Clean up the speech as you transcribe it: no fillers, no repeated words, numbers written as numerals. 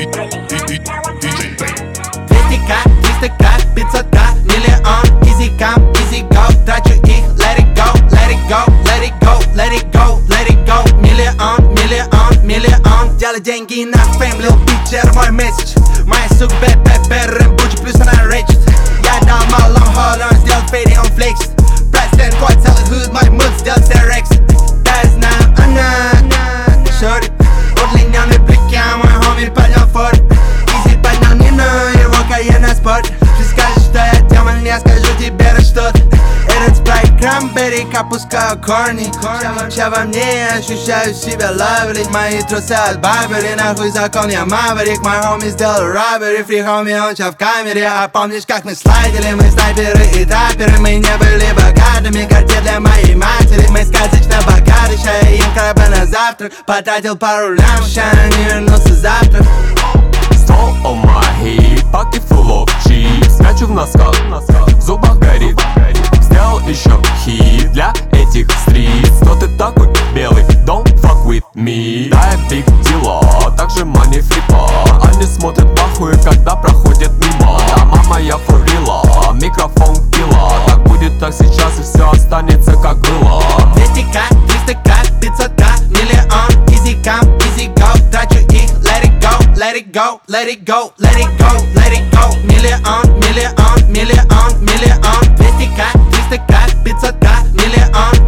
200к, 300к, 500к, миллион. Easy come, easy go, трачу их, let it go, let it go, let it go, let it go, let it go. Миллион, миллион, миллион. Делай деньги на фейм, лил питчер, мой месседж. Моя сук, рэм-бучи, плюс она речит. Я дал малом hold on, сделал фейди, он флексит. Президент твой целый худ, мой муд, сделал терекс. Да, я знаю, она шорит. Удлиненный блики, а мой хоми поднял форт. Изи поднял Нину, его карьер на спорт. Ты скажешь, что я демон, я скажу тебе что-то. Этот спрайт кранберри, опускаю корни. Вся во мне, я ощущаю себя лаврить. Мои трусы от Барбери, нахуй закон, я маврик. Мой хоми сделал роббери, фри хоми, он ща в камере. А помнишь, как мы слайдили, мы снайперы и трапперы. Мы не были богатыми, карте для моей матери. Мы сказочно богаты, ща я ем краба на завтрак. Потратил пару лям, ща не вернулся завтра. Стол о моей, паки full of chips. Скачу в носках, в зубах горит. Сделал еще хит для этих стриц. Но ты такой белый, don't fuck with me. Да, я биг дела, также money фрипа. Они смотрят в ахуе, когда проходят мимо. Да, мама, я фурила, микрофон килла. Так будет, так сейчас, и все останется как было. 200к, 300к, 500к, миллион. Easy come, easy go, трачу их, let it go, let it go, let it go, let it go, let it go. Миллион, миллион, миллион, миллион. 200к, 300к, 500к, миллион.